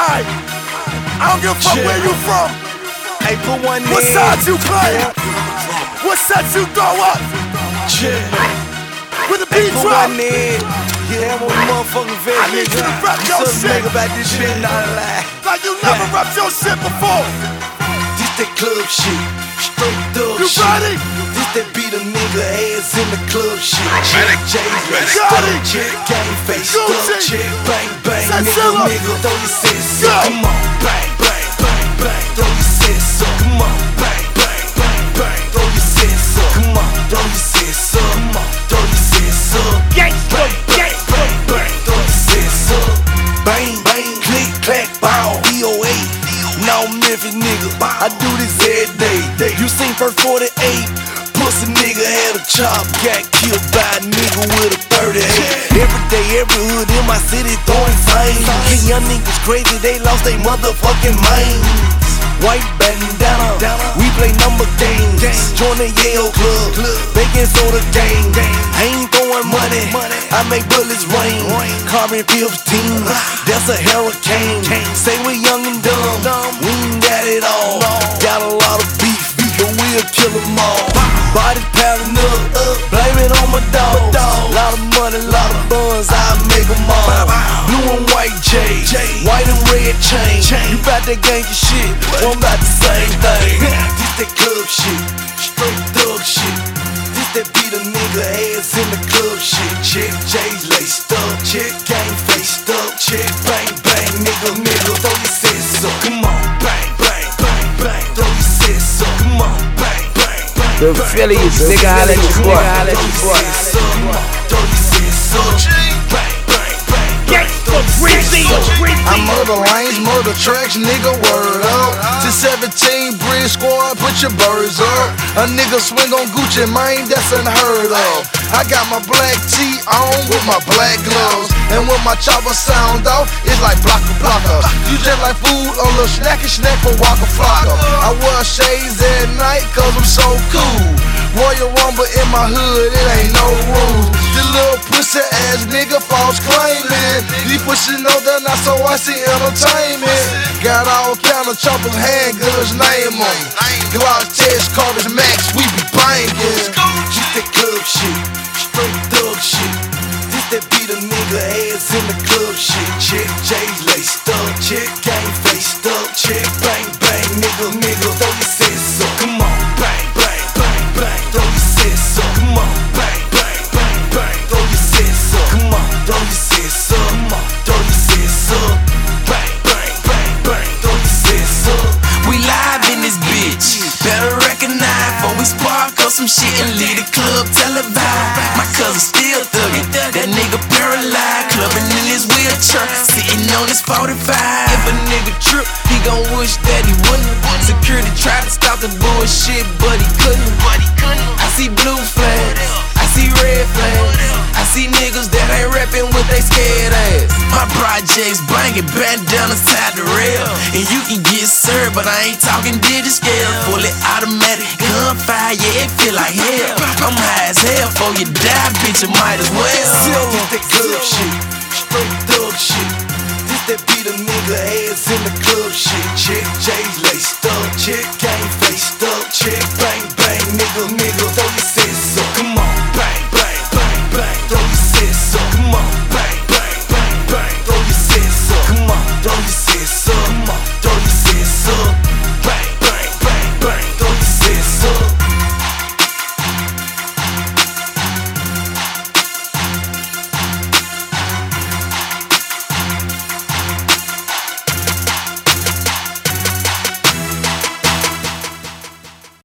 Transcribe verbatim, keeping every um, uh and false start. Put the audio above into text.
Alright, I don't give a fuck where you from. Hey, put one What in. sides you claim? What sets you throw up? Chill. With the Hey, beat put drop. one in. Yeah, I'm on the motherfucking vet, I need nigga. you to rap your Something shit. nigga about this shit, not a lie. Like you never rapped your shit before. This that club shit, straight thug You shit. ready? This that beat a nigga ass in the club shit. Ready? J's laced Got up, it. chick, gang face Gucci. up, chick, bang bang, Set nigga, Zilla. nigga, throw your sis Go. up. Come on, bang bang bang bang, throw your sis up. Come on, bang bang bang bang, throw your sis up. Come on, throw your sis up. Come on, throw your sis up. Gangsta, Bang bang bang bang, throw your sis up. Bang bang, click clack, bow, D O A. Now Memphis nigga, I do this every day. You seen first forty-eight? Pussy nigga had a chop, got killed by a nigga with a thirty-eight. Every day, every hood in my city throwing flames. Hey, young niggas crazy, they lost they motherfucking minds. White bandana, we play number games. Join the Yale Club, baking soda gang. I ain't throwing money, I make bullets rain. Carbon fifteen, that's a hurricane. Say we young and dumb, we ain't got it all. Got a lot of beef, but we'll kill them all. Body pounding up, blame it on my dog. Lot of money, lot of buns, I make them all. Blue and white J, white and red chain. You bout that gangsta shit, well, I'm about the same thing. This that club shit, straight thug shit. This that beat a nigga ass in the club shit. Chick, J's laced up, chick, gang faced up, chick, bang bang, nigga, nigga, throw your sis up. Come on, bang bang bang bang, throw your sis up. Come on, bang bang bang. The Phillies, nigga, holla at your boy. Holla at your boy. Throw your sis up. Bang bang bang. Gangsta, Breezy, I murder lanes, murder tracks, nigga, word up. To seventeen, Bridge Squad, put your birds up. A nigga swing on Gucci, man, that's unheard of. I got my black tee on with my black gloves. And when my chopper sound off, it's like blocker blocker. You just like food, a little snacky snack for Waka Flocka. I wear shades at night, cause I'm so cool. Royal Rumble in my hood, it ain't no rules. This little pussy ass nigga false claiming. These pussy know they're not, so I see entertainment. Got all kind of choppers, handguns, name them. Glock test, Carter's Max, we be banging. This that club shit, straight thug shit. This that beat a nigga ass in the club shit. Chick, J's laced up, chick, gang faced up, chick, bang bang, nigga, nigga, throw your sis up. Come on, bang bang bang bang, throw your sis up. Come on, bang bang bang bang, throw your sis up. Come on, throw your sis up. Come on, throw your sis up. Bang bang bang bang, throw your sis up. We live in this bitch, better recognize before we spark up some shit and leave the club televised. My cousin still thuggin', that nigga paralyzed, clubbing in his wheelchair, sitting on his forty-five. If a nigga trip, he gon' wish that he wouldn't. Security tried to stop the bullshit, but he couldn't. I see blue flags, I see red flags, I see niggas that ain't reppin' with they scared ass. My projects bangin', bandanas tied to rail, and you can get served, but I ain't talking digit scale. Fully automatic gunfire, yeah, it feel like hell. I'm high as hell, before you die, bitch, you might as well. This that club shit, straight thug shit. This that beat a nigga ass in the club shit. Chick, J's laced up, chick, gang faced up, chick, bang bang, nigga, nigga, throw your sis up. Come on.